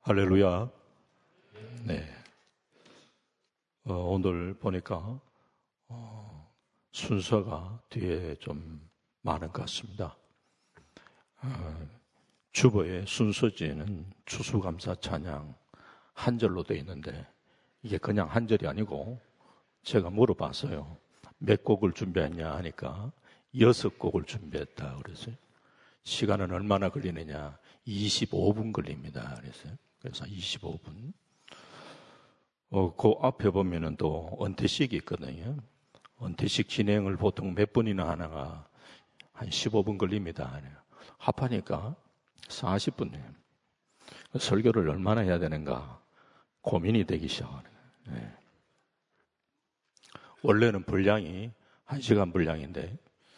할렐루야. 네. 오늘 보니까 순서가 뒤에 좀 많은 것 같습니다. 주보의 순서지에는 추수감사 찬양 한 절로 되어 있는데 이게 그냥 한 절이 아니고 제가 물어봤어요. 몇 곡을 준비했냐 하니까 6곡을 준비했다 그랬어요. 시간은 얼마나 걸리느냐? 25분 걸립니다. 그래서 25분. 그 앞에 보면은 또 은퇴식이 있거든요. 은퇴식 진행을 보통 몇 분이나 하나가 한 15분 걸립니다. 합하니까 40분이에요. 설교를 얼마나 해야 되는가 고민이 되기 시작하는 거예요. 네. 원래는 분량이 1시간 분량인데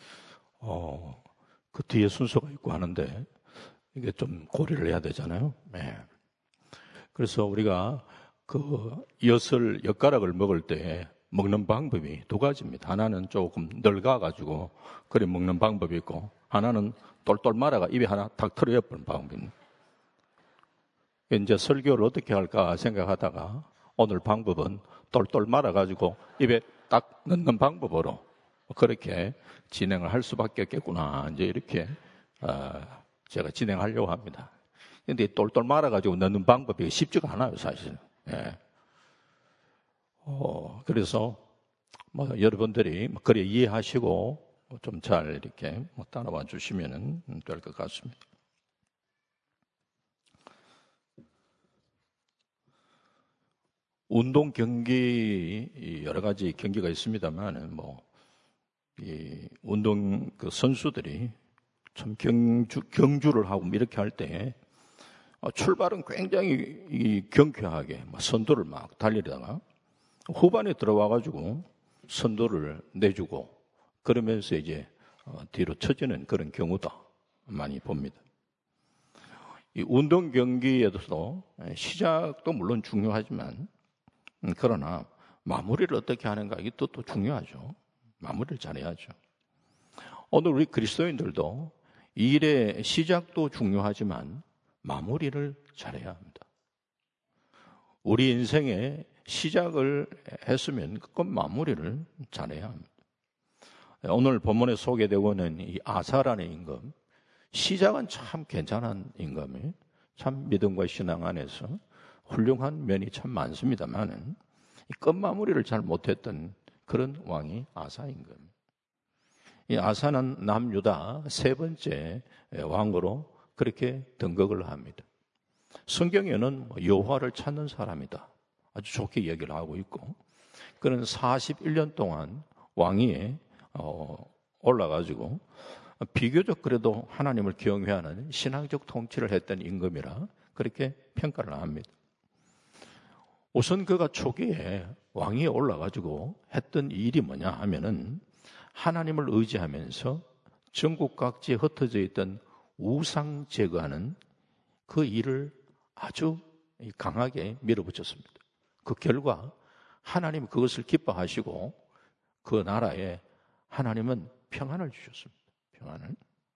그 뒤에 순서가 있고 하는데 이게 좀 고려를 해야 되잖아요. 네. 그래서 우리가 그 엿가락을 먹을 때 먹는 방법이 두 가지입니다. 하나는 조금 늙어가지고 그래 먹는 방법이 있고 하나는 똘똘 말아가 입에 하나 탁 털어버리는 방법입니다. 이제 설교를 어떻게 할까 생각하다가 오늘 방법은 똘똘 말아가지고 입에 딱 넣는 방법으로 그렇게 진행을 할 수밖에 없겠구나. 이제 이렇게 제가 진행하려고 합니다. 근데 똘똘 말아가지고 넣는 방법이 쉽지가 않아요, 사실은. 예. 그래서 여러분들이 그래 이해하시고 좀 잘 이렇게 따라와 주시면 될 것 같습니다. 운동 경기 여러 가지 경기가 있습니다만 이 운동 그 선수들이 참 경주를 하고 이렇게 할 때 출발은 굉장히 경쾌하게 선두를 막 달리다가 후반에 들어와가지고 선두를 내주고 그러면서 이제 뒤로 처지는 그런 경우도 많이 봅니다. 이 운동 경기에도 시작도 물론 중요하지만 그러나 마무리를 어떻게 하는가 이게 또 중요하죠. 마무리를 잘해야죠. 오늘 우리 그리스도인들도 이 일의 시작도 중요하지만 마무리를 잘해야 합니다. 우리 인생의 시작을 했으면 그 마무리를 잘해야 합니다. 오늘 본문에 소개되고 있는 이 아사라는 임금, 시작은 참 괜찮은 임금이에요. 참 믿음과 신앙 안에서 훌륭한 면이 참 많습니다만 끝마무리를 잘 못했던 그런 왕이 아사 임금. 이 아사는 남유다 세 번째 왕으로 그렇게 등극을 합니다. 성경에는 여호와를 찾는 사람이다. 아주 좋게 얘기를 하고 있고 그는 41년 동안 왕위에 올라가지고 비교적 그래도 하나님을 경외하는 신앙적 통치를 했던 임금이라 그렇게 평가를 합니다. 우선 그가 초기에 왕위에 올라가지고 했던 일이 뭐냐 하면은 하나님을 의지하면서 전국 각지에 흩어져 있던 우상 제거하는 그 일을 아주 강하게 밀어붙였습니다. 그 결과 하나님 그것을 기뻐하시고 그 나라에 하나님은 평안을 주셨습니다. 평안을.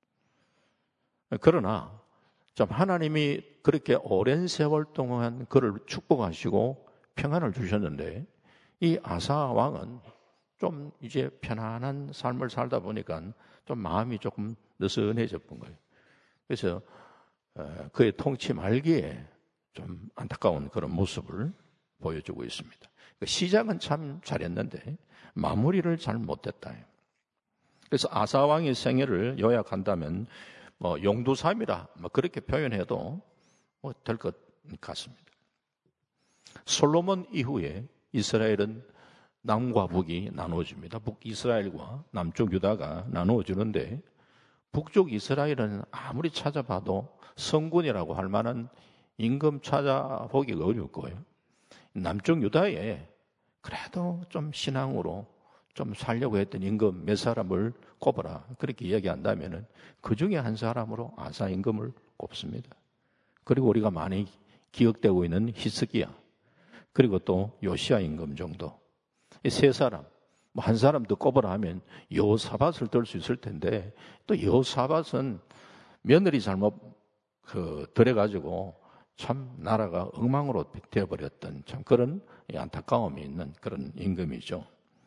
그러나 참 하나님이 그렇게 오랜 세월 동안 그를 축복하시고 평안을 주셨는데 이 아사 왕은 좀 이제 편안한 삶을 살다 보니까 좀 마음이 조금 느슨해져 본 거예요. 그래서 그의 통치 말기에 좀 안타까운 그런 모습을 보여주고 있습니다. 시작은 참 잘했는데 마무리를 잘 못했다. 그래서 아사 왕의 생애를 요약한다면 용두삼이라 그렇게 표현해도 될 것 같습니다. 솔로몬 이후에 이스라엘은 남과 북이 나누어집니다. 북이스라엘과 남쪽 유다가 나누어지는데 북쪽 이스라엘은 아무리 찾아봐도 성군이라고 할 만한 임금 찾아보기가 어려울 거예요. 남쪽 유다에 그래도 좀 신앙으로 좀 살려고 했던 임금 몇 사람을 꼽아라. 그렇게 이야기한다면 그 중에 한 사람으로 아사 임금을 꼽습니다. 그리고 우리가 많이 기억되고 있는 히스기야 그리고 또 요시야 임금 정도 이 세 사람 한 사람 더 꼽으라 하면 여호사밧을 들 수 있을 텐데 또 여호사밧은 며느리 잘못 들어가지고 참 나라가 엉망으로 되어버렸던 참 그런 안타까움이 있는 그런 임금이죠.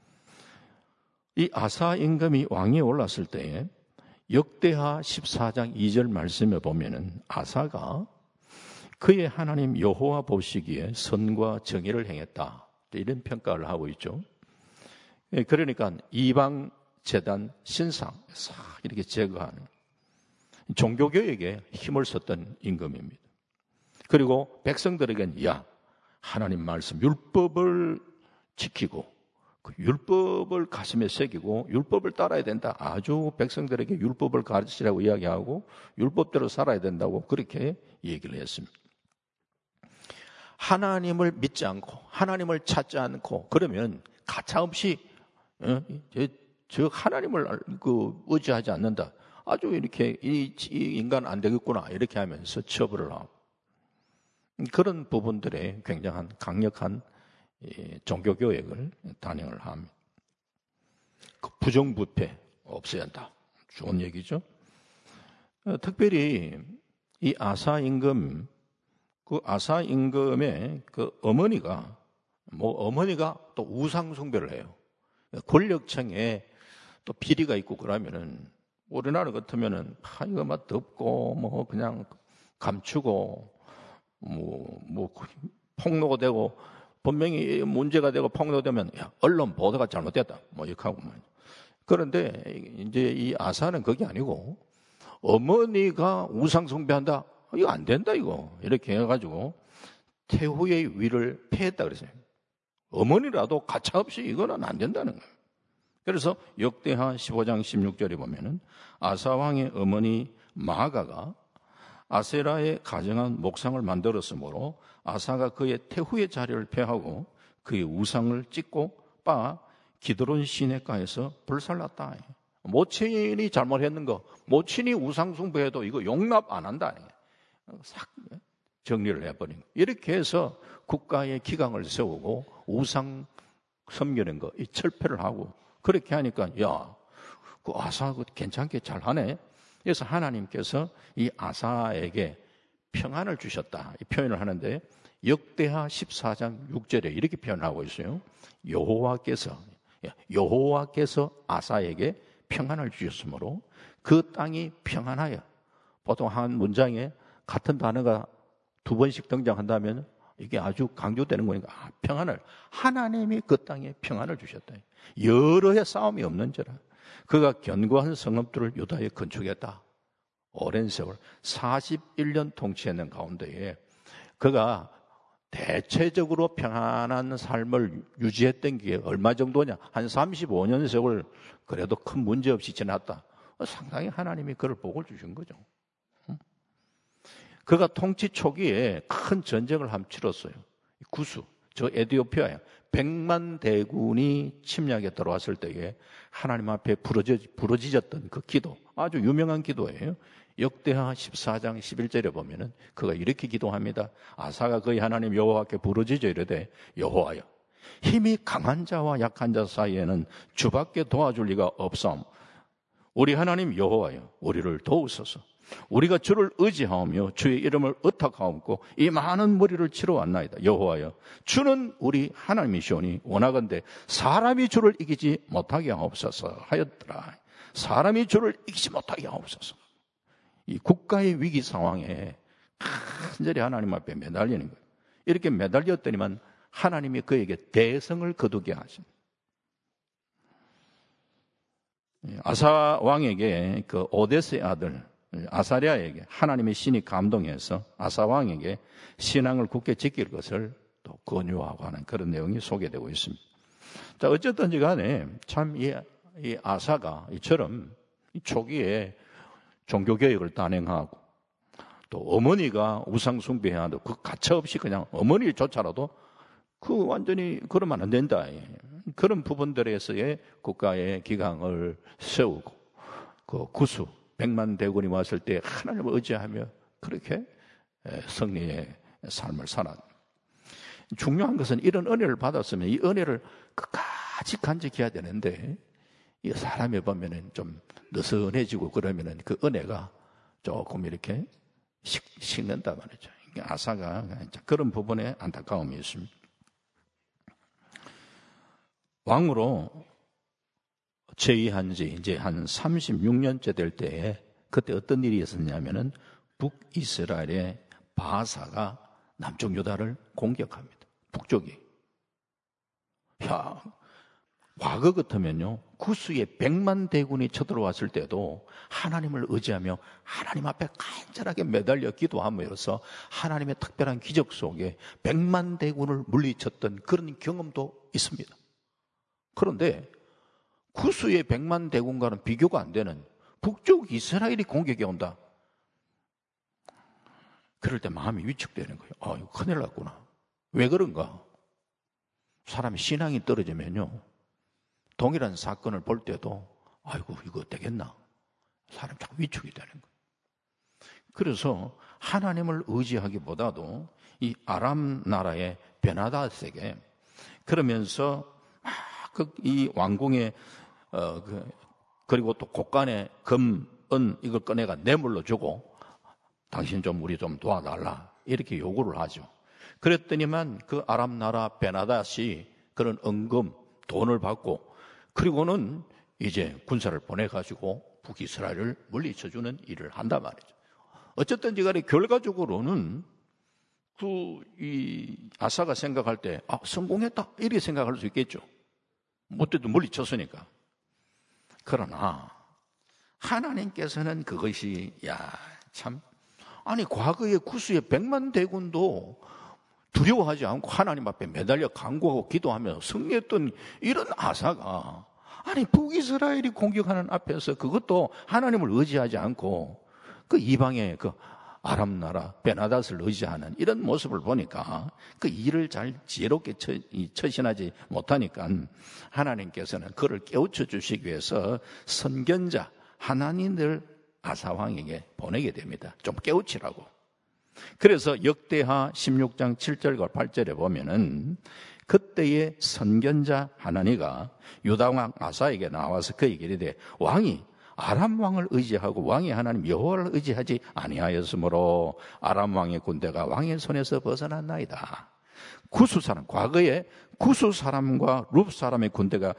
이 아사 임금이 왕위에 올랐을 때에 역대하 14장 2절 말씀에 보면은 아사가 그의 하나님 여호와 보시기에 선과 정의를 행했다, 이런 평가를 하고 있죠. 그러니까 이방 제단 신상 싹 이렇게 제거하는 종교교육에 힘을 썼던 임금입니다. 그리고 백성들에게는 하나님 말씀 율법을 지키고 그 율법을 가슴에 새기고 율법을 따라야 된다. 아주 백성들에게 율법을 가르치라고 이야기하고 율법대로 살아야 된다고 그렇게 얘기를 했습니다. 하나님을 믿지 않고 하나님을 찾지 않고 그러면 가차없이 저 하나님을 의지하지 않는다. 아주 이렇게 이 인간 안 되겠구나 이렇게 하면서 처벌을 하고 그런 부분들에 굉장한 강력한 종교교육을 단행을 합니다. 그 부정부패 없애야 한다. 좋은 얘기죠. 특별히 이 아사 임금, 그 아사 임금의 그 어머니가 또 우상 숭배를 해요. 권력층에 또 비리가 있고 그러면은 우리나라 같으면은 이거 막 덮고 그냥 감추고 폭로가 되고 분명히 문제가 되고 폭로되면 언론 보도가 잘못됐다 이렇게 하고 그런데 이제 이 아사는 그게 아니고 어머니가 우상 숭배한다, 이거 안 된다 이거 이렇게 해가지고 태후의 위를 폐했다 그랬어요. 어머니라도 가차없이 이거는 안 된다는 거예요. 그래서 역대하 15장 16절에 보면은 아사 왕의 어머니 마아가가 아세라의 가정한 목상을 만들었으므로 아사가 그의 태후의 자리를 폐하고 그의 우상을 찢고 빻아 기드론 시내가에서 불살랐다. 모친이 잘못했는 거, 모친이 우상 숭배해도 이거 용납 안 한다. 싹 정리를 해버린 거. 이렇게 해서 국가의 기강을 세우고 우상 섬기는 거, 이 철폐를 하고 그렇게 하니까 그 아사 괜찮게 잘하네. 그래서 하나님께서 이 아사에게 평안을 주셨다, 이 표현을 하는데 역대하 14장 6절에 이렇게 표현하고 있어요. 여호와께서 아사에게 평안을 주셨으므로 그 땅이 평안하여. 보통 한 문장에 같은 단어가 두 번씩 등장한다면 이게 아주 강조되는 거니까 평안을, 하나님이 그 땅에 평안을 주셨다. 여러 해 싸움이 없는지라 그가 견고한 성읍들을 유다에 건축했다. 오랜 세월 41년 통치했는 가운데에 그가 대체적으로 평안한 삶을 유지했던 게 얼마 정도냐? 한 35년 세월 그래도 큰 문제 없이 지났다. 상당히 하나님이 그를 복을 주신 거죠. 그가 통치 초기에 큰 전쟁을 한번 치렀어요. 구수, 저 에티오피아에 100만 대군이 침략에 들어왔을 때에 하나님 앞에 부르짖었던 그 기도, 아주 유명한 기도예요. 역대하 14장 11절에 보면은 그가 이렇게 기도합니다. 아사가 그의 하나님 여호와께 부르짖어 이르되 여호와여, 힘이 강한 자와 약한 자 사이에는 주밖에 도와줄 리가 없사오며 우리 하나님 여호와여, 우리를 도우소서. 우리가 주를 의지하오며 주의 이름을 의탁하옵고 이 많은 무리를 치러 왔나이다. 여호와여, 주는 우리 하나님이시오니 원하건대 사람이 주를 이기지 못하게 하옵소서 하였더라. 사람이 주를 이기지 못하게 하옵소서. 이 국가의 위기 상황에 간절히 하나님 앞에 매달리는 거예요. 이렇게 매달렸더니만 하나님이 그에게 대성을 거두게 하십니다. 아사 왕에게 그 오데스의 아들 아사랴에게 하나님의 신이 감동해서 아사 왕에게 신앙을 굳게 지킬 것을 또 권유하고 하는 그런 내용이 소개되고 있습니다. 자, 어쨌든지 간에 참 이 아사가 이처럼 초기에 종교개혁을 단행하고 또 어머니가 우상숭배해도 그 가차없이 그냥 어머니조차라도 그 완전히 그러면 안 된다. 그런 부분들에서의 국가의 기강을 세우고 그 구수 100만 대군이 왔을 때 하나님을 의지하며 그렇게 승리의 삶을 살았다. 중요한 것은 이런 은혜를 받았으면 이 은혜를 끝까지 간직해야 되는데 이 사람이 보면은 좀 느슨해지고 그러면은 그 은혜가 조금 이렇게 식는다 말이죠. 아사가 그런 부분에 안타까움이 있습니다. 왕으로 재위한 지 이제 한 36년째 될 때에 그때 어떤 일이 있었냐면은 북이스라엘의 바사가 남쪽 유다를 공격합니다. 북쪽이. 야, 과거 같으면요, 구스의 100만 대군이 쳐들어왔을 때도 하나님을 의지하며 하나님 앞에 간절하게 매달려 기도함으로써 하나님의 특별한 기적 속에 100만 대군을 물리쳤던 그런 경험도 있습니다. 그런데 구스의 100만 대군과는 비교가 안 되는 북쪽 이스라엘이 공격이 온다. 그럴 때 마음이 위축되는 거예요. 이거 큰일 났구나. 왜 그런가? 사람이 신앙이 떨어지면요, 동일한 사건을 볼 때도 아이고 이거 되겠나? 사람이 자꾸 위축이 되는 거예요. 그래서 하나님을 의지하기보다도 이 아람 나라의 베나닷에게 그러면서 이 왕궁의 그리고 또 곳간의 금, 은 이걸 꺼내가 뇌물로 주고 당신 좀 우리 좀 도와달라 이렇게 요구를 하죠. 그랬더니만 그 아람 나라 베나닷이 그런 은금 돈을 받고 그리고는 이제 군사를 보내가지고 북이스라엘을 물리쳐주는 일을 한단 말이죠. 어쨌든지 간에 결과적으로는 이 아사가 생각할 때 성공했다 이렇게 생각할 수 있겠죠. 못해도 물리쳤으니까. 그러나 하나님께서는 그것이 아니 과거에 구스의 100만 대군도 두려워하지 않고 하나님 앞에 매달려 간구하고 기도하며 승리했던 이런 아사가 아니 북이스라엘이 공격하는 앞에서 그것도 하나님을 의지하지 않고 그 이방의 그 아람 나라 베나닷을 의지하는 이런 모습을 보니까 그 일을 잘 지혜롭게 처신하지 못하니까 하나님께서는 그를 깨우쳐 주시기 위해서 선견자 하나님을 아사왕에게 보내게 됩니다. 좀 깨우치라고. 그래서 역대하 16장 7절과 8절에 보면은 그때의 선견자 하나니가 유다왕 아사에게 나와서 그에게 이르되 왕이 아람 왕을 의지하고 왕의 하나님 여호와를 의지하지 아니하였으므로 아람 왕의 군대가 왕의 손에서 벗어났나이다. 구스 사람, 과거에 구스 사람과 룹 사람의 군대가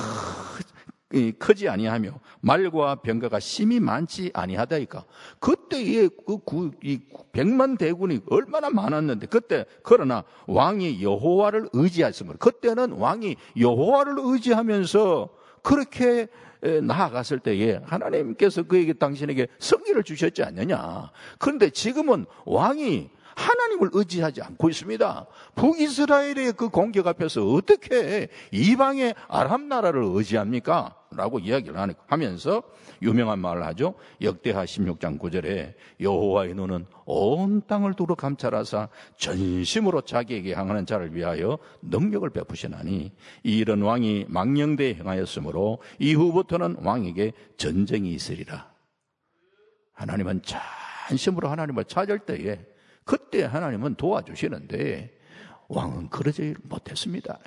크지 아니하며 말과 병거가 심히 많지 아니하다니까. 그때의 이 100만 대군이 얼마나 많았는데 그때 그러나 왕이 여호와를 의지했으므로 그때는 왕이 여호와를 의지하면서 그렇게 나아갔을 때에 하나님께서 그에게 당신에게 승리를 주셨지 않느냐. 그런데 지금은 왕이 하나님을 의지하지 않고 있습니다. 북이스라엘의 그 공격 앞에서 어떻게 이방의 아람 나라를 의지합니까? 라고 이야기를 하면서 유명한 말을 하죠. 역대하 16장 9절에 여호와의 눈은 온 땅을 두루 감찰하사 전심으로 자기에게 향하는 자를 위하여 능력을 베푸시나니 이런 왕이 망령되이 행하였으므로 이후부터는 왕에게 전쟁이 있으리라. 하나님은 전심으로 하나님을 찾을 때에 그때 하나님은 도와주시는데 왕은 그러지 못했습니다.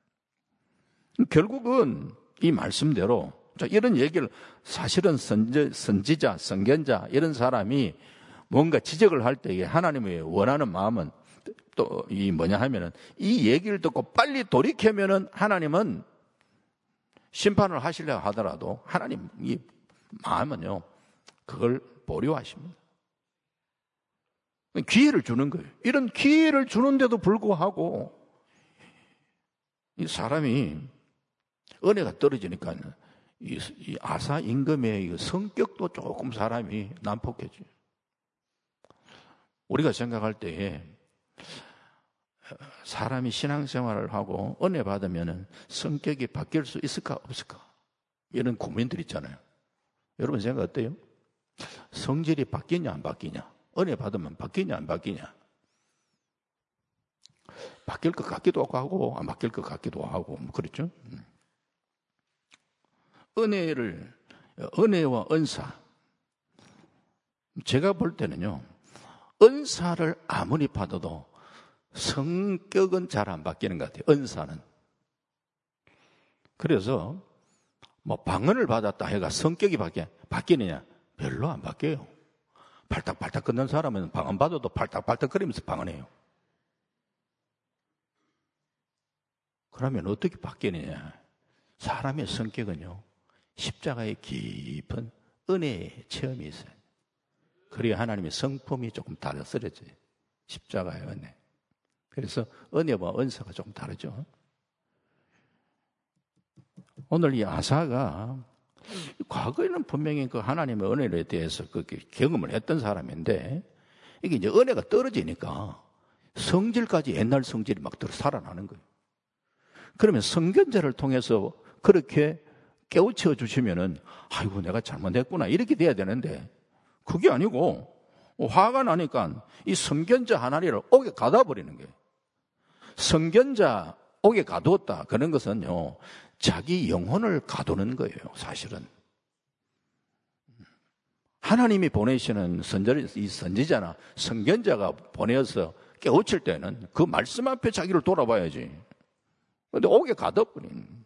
결국은 이 말씀대로 이런 얘기를 사실은 선지자, 선견자 이런 사람이 뭔가 지적을 할 때에 하나님의 원하는 마음은 또 이 뭐냐 하면은 이 얘기를 듣고 빨리 돌이켜면은 하나님은 심판을 하시려 하더라도 하나님 이 마음은요 그걸 보류하십니다. 기회를 주는 거예요. 이런 기회를 주는데도 불구하고 이 사람이 은혜가 떨어지니까 이 아사 임금의 성격도 조금 사람이 난폭해져요. 우리가 생각할 때에 사람이 신앙생활을 하고 은혜 받으면 성격이 바뀔 수 있을까 없을까 이런 고민들 있잖아요. 여러분 생각 어때요? 성질이 바뀌냐 안 바뀌냐? 은혜 받으면 바뀌냐 안 바뀌냐? 바뀔 것 같기도 하고 안 바뀔 것 같기도 하고 그렇죠? 은혜와 은사, 제가 볼 때는요 은사를 아무리 받아도 성격은 잘 안 바뀌는 것 같아요. 은사는. 그래서 뭐 방언을 받았다 해가 성격이 바뀌느냐? 별로 안 바뀌어요. 팔딱팔딱 걷는 사람은 방언받아도 팔딱팔딱거리면서 방언해요. 그러면 어떻게 바뀌느냐? 사람의 성격은요, 십자가의 깊은 은혜의 체험이 있어요. 그래야 하나님의 성품이 조금 달라서려져요. 십자가의 은혜. 그래서 은혜와 은사가 조금 다르죠. 오늘 이 아사가 과거에는 분명히 그 하나님의 은혜에 대해서 그렇게 경험을 했던 사람인데, 이게 이제 은혜가 떨어지니까 성질까지 옛날 성질이 막 살아나는 거예요. 그러면 성견자를 통해서 그렇게 깨우쳐 주시면은, 아이고, 내가 잘못했구나, 이렇게 돼야 되는데, 그게 아니고, 화가 나니까 이 성견자 하나를 옥에 가둬 버리는 거예요. 성견자 옥에 가두었다. 그런 것은요, 자기 영혼을 가두는 거예요, 사실은. 하나님이 보내시는 이 선지자나 성견자가 보내어서 깨우칠 때는 그 말씀 앞에 자기를 돌아봐야지. 근데 옥에 가둬버린.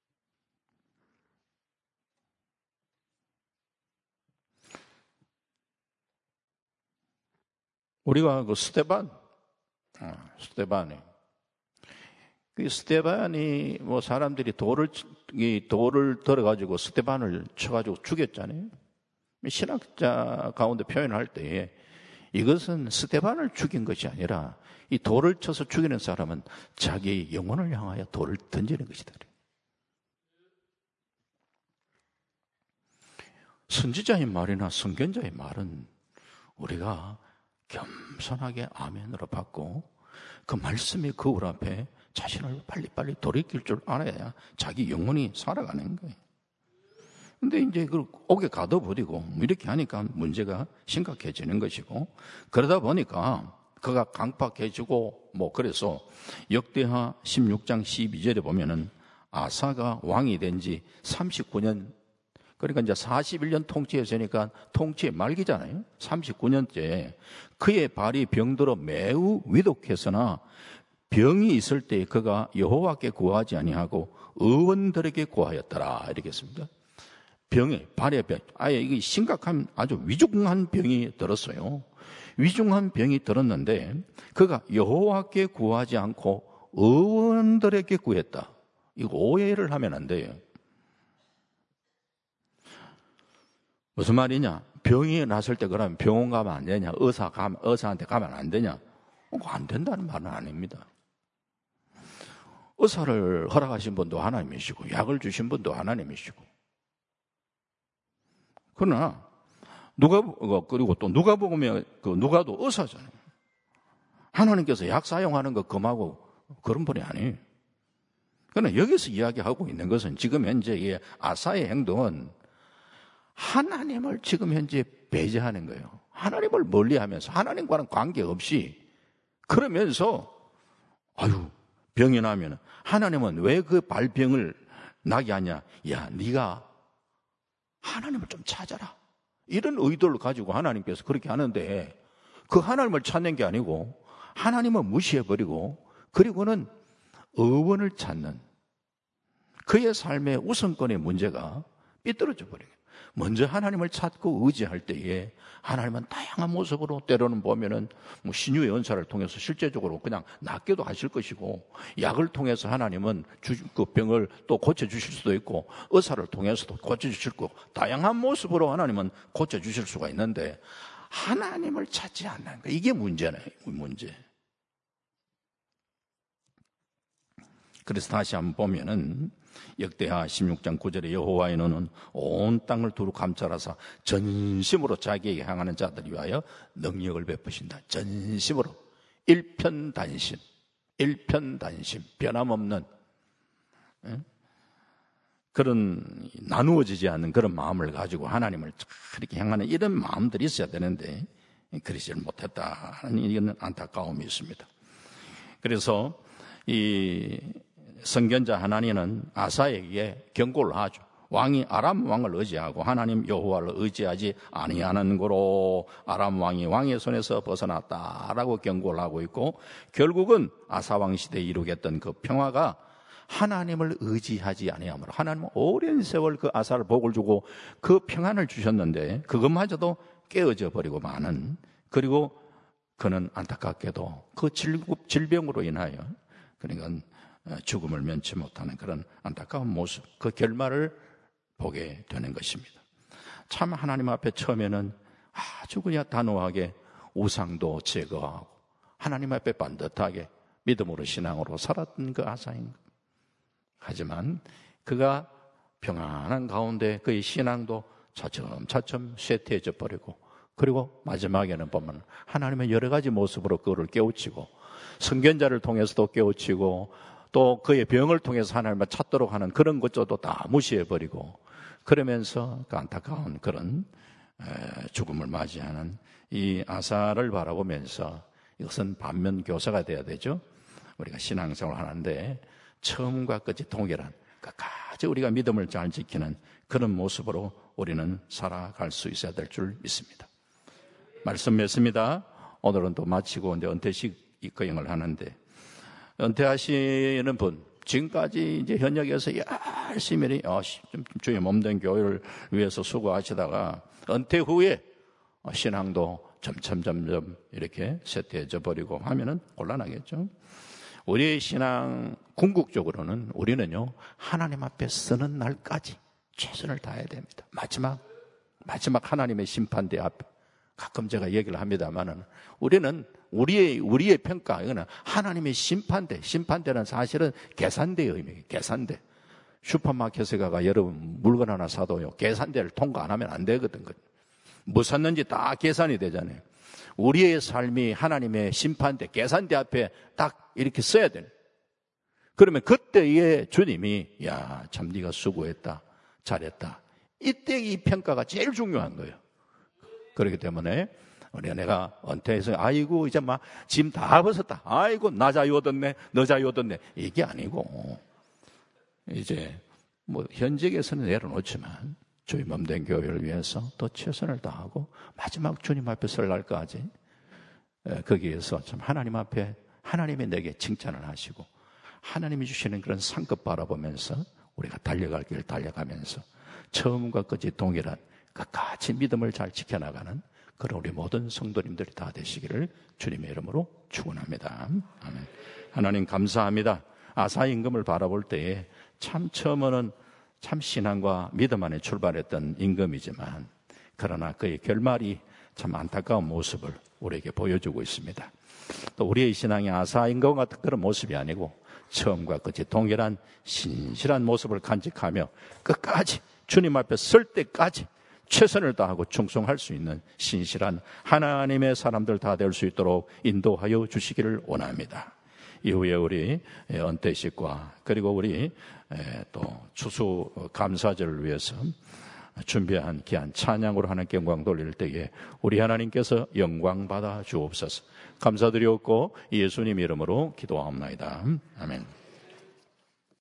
우리가 그 스데반이 뭐 사람들이 돌을 들어가지고 스데반을 쳐가지고 죽였잖아요. 신학자 가운데 표현할 때에 이것은 스데반을 죽인 것이 아니라 이 돌을 쳐서 죽이는 사람은 자기 영혼을 향하여 돌을 던지는 것이다. 선지자의 말이나 선견자의 말은 우리가 겸손하게 아멘으로 받고 그 말씀의 거울 앞에 자신을 빨리빨리 돌이킬 줄 알아야 자기 영혼이 살아가는 거예요. 근데 이제 그 옥에 가둬버리고 이렇게 하니까 문제가 심각해지는 것이고, 그러다 보니까 그가 강팍해지고 뭐 그래서 역대하 16장 12절에 보면은 아사가 왕이 된 지 39년, 그러니까 이제 41년 통치했으니까 통치의 말기잖아요. 39년째 그의 발이 병들어 매우 위독했으나 병이 있을 때 그가 여호와께 구하지 아니하고 의원들에게 구하였더라, 이렇게 했습니다. 발에 병, 아예 이게 심각한 아주 위중한 병이 들었어요. 위중한 병이 들었는데 그가 여호와께 구하지 않고 의원들에게 구했다. 이거 오해를 하면 안 돼요. 무슨 말이냐? 병이 났을 때 그러면 병원 가면 안 되냐? 의사한테 가면 안 되냐? 안 된다는 말은 아닙니다. 의사를 허락하신 분도 하나님이시고 약을 주신 분도 하나님이시고, 그러나 그리고 또 누가복음에 누가도 의사잖아요. 하나님께서 약 사용하는 거 금하고 그런 분이 아니에요. 그러나 여기서 이야기하고 있는 것은 지금 현재 이 아사의 행동은 하나님을 지금 현재 배제하는 거예요. 하나님을 멀리하면서 하나님과는 관계없이, 그러면서 병이 나면 하나님은 왜 그 발병을 나게 하냐? 야, 네가 하나님을 좀 찾아라, 이런 의도를 가지고 하나님께서 그렇게 하는데, 그 하나님을 찾는 게 아니고 하나님을 무시해버리고, 그리고는 의원을 찾는 그의 삶의 우선권의 문제가 삐뚤어져 버려요. 먼저 하나님을 찾고 의지할 때에 하나님은 다양한 모습으로, 때로는 보면은 뭐 신유의 은사를 통해서 실제적으로 그냥 낫게도 하실 것이고, 약을 통해서 하나님은 그 병을 또 고쳐주실 수도 있고, 의사를 통해서도 고쳐주실 거고, 다양한 모습으로 하나님은 고쳐주실 수가 있는데 하나님을 찾지 않는 거, 이게 문제네요. 문제. 그래서 다시 한번 보면은 역대하 16장 9절에 여호와의 눈은 온 땅을 두루 감찰하사 전심으로 자기에게 향하는 자들 위하여 능력을 베푸신다. 전심으로, 일편단심, 변함없는 그런 나누어지지 않는 그런 마음을 가지고 하나님을 그렇게 향하는 이런 마음들이 있어야 되는데 그러지 못했다는 이런 안타까움이 있습니다. 그래서 이 선견자 하나니는 아사에게 경고를 하죠. 왕이 아람 왕을 의지하고 하나님 여호와를 의지하지 아니하는 거로 아람 왕이 왕의 손에서 벗어났다라고 경고를 하고 있고, 결국은 아사 왕 시대에 이루겠던 그 평화가 하나님을 의지하지 아니함으로, 하나님은 오랜 세월 그 아사를 복을 주고 그 평안을 주셨는데 그것마저도 깨어져 버리고 마는, 그리고 그는 안타깝게도 그 질병으로 인하여 그러니까 죽음을 면치 못하는 그런 안타까운 모습, 그 결말을 보게 되는 것입니다. 참 하나님 앞에 처음에는 아주 그냥 단호하게 우상도 제거하고 하나님 앞에 반듯하게 믿음으로 신앙으로 살았던 그 아사인 것. 하지만 그가 평안한 가운데 그의 신앙도 차츰차츰 쇠퇴해져 버리고, 그리고 마지막에는 보면 하나님의 여러 가지 모습으로 그를 깨우치고, 선견자를 통해서도 깨우치고, 또 그의 병을 통해서 하나님을 찾도록 하는 그런 것조도 다 무시해버리고, 그러면서 그 안타까운 그런 죽음을 맞이하는 이 아사를 바라보면서, 이것은 반면교사가 돼야 되죠. 우리가 신앙생활을 하는데 처음과 끝이 동일한, 끝까지 우리가 믿음을 잘 지키는 그런 모습으로 우리는 살아갈 수 있어야 될 줄 믿습니다. 말씀 맺습니다. 오늘은 또 마치고 이제 은퇴식 입거행을 하는데, 은퇴하시는 분, 지금까지 이제 현역에서 열심히 주의 몸된 교회를 위해서 수고하시다가 은퇴 후에 신앙도 점점 이렇게 쇠퇴해져 버리고 하면은 곤란하겠죠. 우리의 신앙 궁극적으로는 우리는요, 하나님 앞에 서는 날까지 최선을 다해야 됩니다. 마지막 하나님의 심판대 앞에, 가끔 제가 얘기를 합니다만은 우리는 우리의 평가, 이거는 하나님의 심판대는 사실은 계산대의 의미예요. 계산대. 슈퍼마켓에 가가 여러분 물건 하나 사도요, 계산대를 통과 안 하면 안 되거든. 뭐 샀는지 다 계산이 되잖아요. 우리의 삶이 하나님의 심판대, 계산대 앞에 딱 이렇게 써야 되는. 그러면 그때의 주님이 야, 참 네가 수고했다, 잘했다, 이때 이 평가가 제일 중요한 거예요. 그렇기 때문에 내가 은퇴해서 아이고 이제 막 짐 다 벗었다, 아이고 나 자유 얻었네, 너 자유 얻었네, 이게 아니고 이제 뭐 현직에서는 내려놓지만 주의 몸된 교회를 위해서 또 최선을 다하고 마지막 주님 앞에 설 날까지 거기에서 참 하나님 앞에 하나님이 내게 칭찬을 하시고 하나님이 주시는 그런 상급 바라보면서 우리가 달려갈 길 달려가면서 처음과 끝이 동일한 끝까지 믿음을 잘 지켜나가는 그런 우리 모든 성도님들이 다 되시기를 주님의 이름으로 축원합니다. 아멘. 하나님 감사합니다. 아사 임금을 바라볼 때에 참 처음에는 참 신앙과 믿음 안에 출발했던 임금이지만, 그러나 그의 결말이 참 안타까운 모습을 우리에게 보여주고 있습니다. 또 우리의 신앙이 아사 임금 같은 그런 모습이 아니고 처음과 끝이 동일한 신실한 모습을 간직하며 끝까지 주님 앞에 설 때까지 최선을 다하고 충성할 수 있는 신실한 하나님의 사람들 다 될 수 있도록 인도하여 주시기를 원합니다. 이후에 우리 은퇴식과 그리고 우리 또 추수 감사절을 위해서 준비한 귀한 찬양으로 하나님께 영광 돌릴 때에 우리 하나님께서 영광 받아 주옵소서. 감사드리옵고 예수님 이름으로 기도하옵나이다. 아멘.